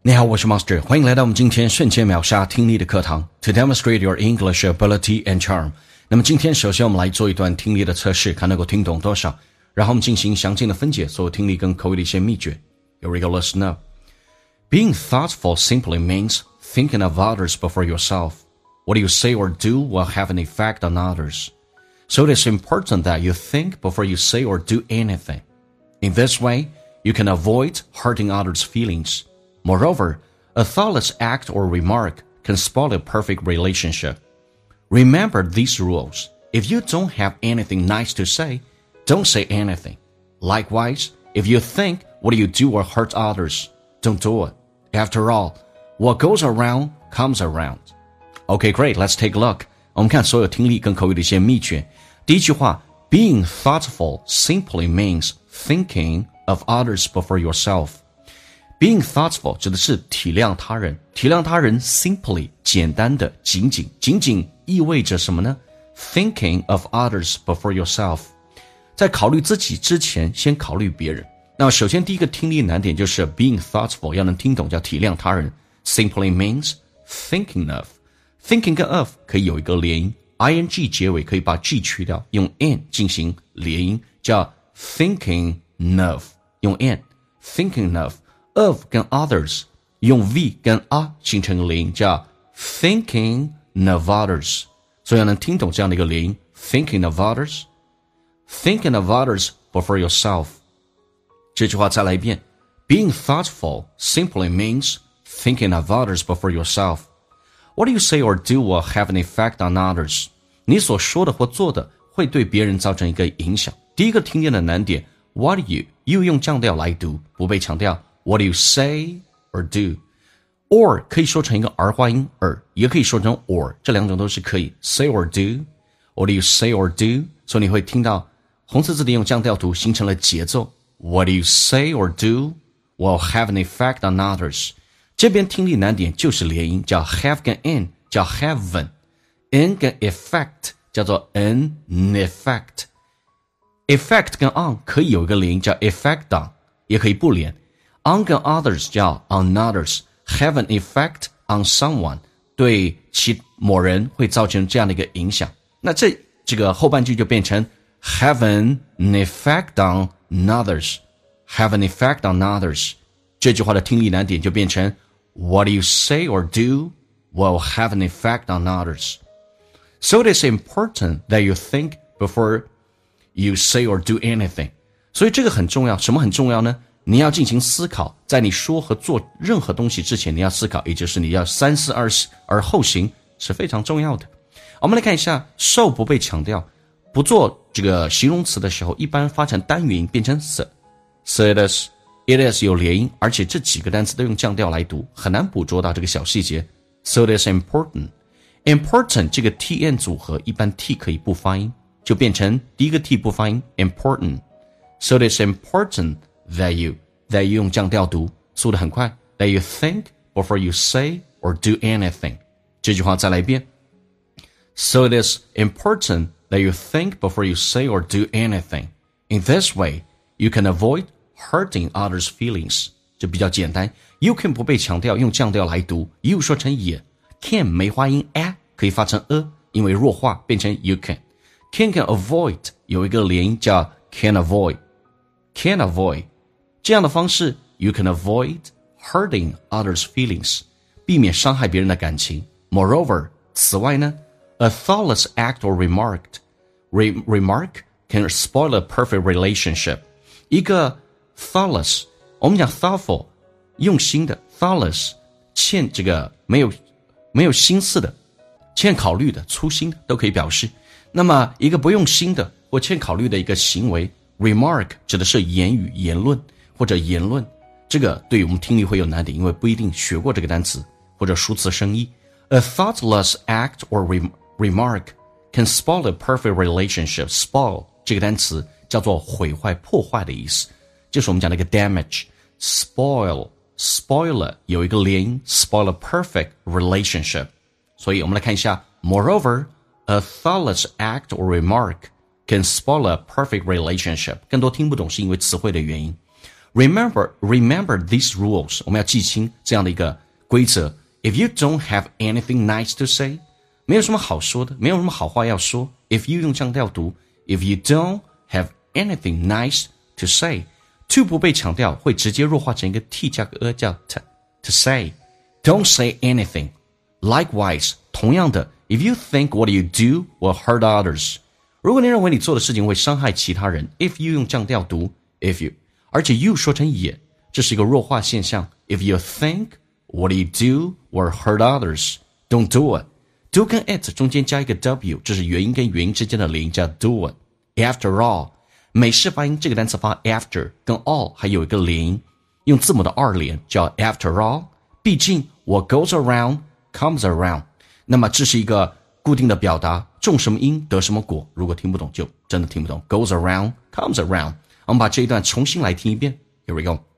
你好，我是 Master， 欢迎来到我们今天瞬间秒杀听力的课堂 To demonstrate your English ability and charm。 那么今天首先我们来做一段听力的测试，看能够听懂多少，然后我们进行详尽的分解所有听力跟口语的一些秘诀。 Here we go, let's know. Being thoughtful simply means thinking of others before yourself. What you say or do will have an effect on others. So it is important that you think before you say or do anything. In this way, you can avoid hurting others' feelings. Moreover, a thoughtless act or remark can spoil a perfect relationship. Remember these rules. If you don't have anything nice to say, don't say anything. Likewise, if you think what you do will hurt others, don't do it. After all, what goes around comes around. Okay, great. Let's take a look. 我们看所有听力跟口语的一些秘诀。第一句话 Being thoughtful simply means thinking of others before yourself.Being thoughtful 指的是体谅他人，体谅他人 simply 简单的仅仅意味着什么呢？ Thinking of others before yourself 在考虑自己之前先考虑别人。那么首先第一个听力难点就是 being thoughtful 要能听懂叫体谅他人 simply means thinking of thinking 跟 of 可以有一个连音 ing 结尾可以把 g 去掉用 n 进行连音叫 thinking of 用 n thinking of跟 others 用 v 跟 a 形成一个连音叫 thinking of others 所以要能听懂这样的一个连音 thinking of others before yourself 这句话再来一遍 Being thoughtful simply means thinking of others before yourself. What you say or do will have an effect on others. 你所说的或做的会对别人造成一个影响。第一个听见的难点 What you 用降调来读不被强调What do you say or do? Or 可以说成一个儿化音 也可以说成 or 这两种都是可以 Say or do What do you say or do? 所以你会听到红色字典用降调读形成了节奏 What do you say or do will have an effect on others. 这边听力难点就是连音叫 have 跟 n 叫 haven't n 跟 effect 叫做 an effect effect 跟 on 可以有一个连音叫 effect on 也可以不连On 跟 others 叫 on others have an effect on someone 对某人会造成这样的一个影响那这个后半句就变成 have an effect on others have an effect on others 这句话的听力难点就变成 What you say or do will have an effect on others So it is important that you think before you say or do anything 所以这个很重要什么很重要呢你要进行思考在你说和做任何东西之前你要思考也就是你要三思而后行是非常重要的我们来看一下受不被强调不做这个形容词的时候一般发成单元音变成 so it is 有连音而且这几个单词都用降调来读很难捕捉到这个小细节 so it is important 这个 tn 组合一般 t 可以不发音就变成第一个 t 不发音 important so it is important that you 用降调读速度很快 that you think before you say or do anything 这句话再来一遍 So it is important that you think before you say or do anything In this way you can avoid hurting others' feelings 这比较简单 You can 不被强调用降调来读 You 说成也 Can 没发音 a 可以发成因为弱化变成 you can Can avoid 有一个连音叫 can avoid这样的方式 you can avoid hurting others' feelings 避免伤害别人的感情 Moreover 此外呢 a thoughtless act or remark can spoil a perfect relationship 一个 thoughtless 我们讲 thoughtful 用心的 thoughtless 欠这个没有心思的欠考虑的粗心的都可以表示那么一个不用心的或欠考虑的一个行为Remark 指的是言语言论或者言论这个对于我们听力会有难点因为不一定学过这个单词或者熟词生义 A thoughtless act or remark can spoil a perfect relationship Spoil 这个单词叫做毁坏破坏的意思就是我们讲的一个 damage Spoiler 有一个连音 Spoil a perfect relationship 所以我们来看一下 Moreover, a thoughtless act or remark can spoil a perfect relationship 更多听不懂是因为词汇的原因 Remember these rules. 我们要记清这样的一个规则。If you don't have anything nice to say, 没有什么好说的，没有什么好话要说。If you 用降调读 ，If you don't have anything nice to say, to 不被强调会直接弱化成一个 t 加个 叫 to say. Don't say anything. Likewise, 同样的 ，If you think what you do will hurt others, 如果你认为你做的事情会伤害其他人 ，If you 用降调读 ，If you， 而且 you 说成也，这是一个弱化现象。If you think what you do will hurt others, don't do it. Do 跟 it 中间加一个 w， 这是元音跟元音之间的连音，叫 do it. After all， 美式发音这个单词发 after， 跟 all 还有一个连音，用字母的二连叫 after all。毕竟 what goes around comes around， 那么这是一个固定的表达，种什么因得什么果，如果听不懂就真的听不懂。Goes around comes around。我们把这一段重新来听一遍。Here we go.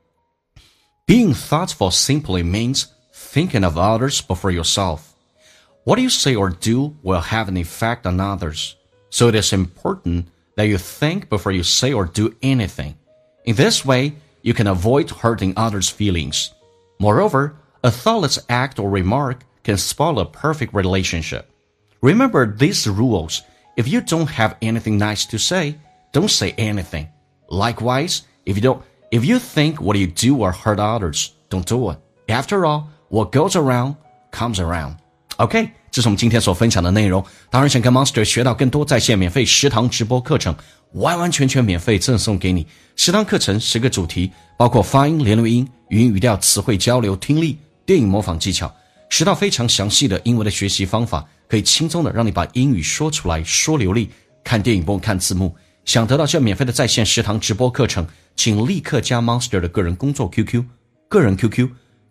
Being thoughtful simply means thinking of others before yourself. What you say or do will have an effect on others, so it is important that you think before you say or do anything. In this way, you can avoid hurting others' feelings. Moreover, a thoughtless act or remark can spoil a perfect relationship. Remember these rules. If you don't have anything nice to say, don't say anything. Likewise, if you think what you do will hurt others, don't do it. After all, what goes around comes around. OK， 这是我们今天所分享的内容。当然想跟 Monster 学到更多在线免费10堂直播课程，完完全全免费赠送给你。10堂课程10个主题，包括发音、连录音、语音语调、词汇交流、听力、电影模仿技巧，10道非常详细的英文的学习方法，可以轻松的让你把英语说出来，说流利。看电影不用看字幕。想得到这免费的在线10堂直播课程，请立刻加 Monster 的个人工作 QQ， 个人 QQ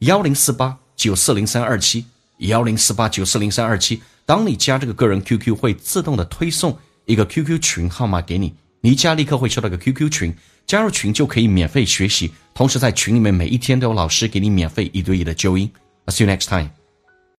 1048940327 1048940327。当你加这个个人 QQ， 会自动的推送一个 QQ 群号码给你，你一加立刻会收到一个 QQ 群，加入群就可以免费学习，同时在群里面每一天都有老师给你免费1对1的纠音。I'll see you next time.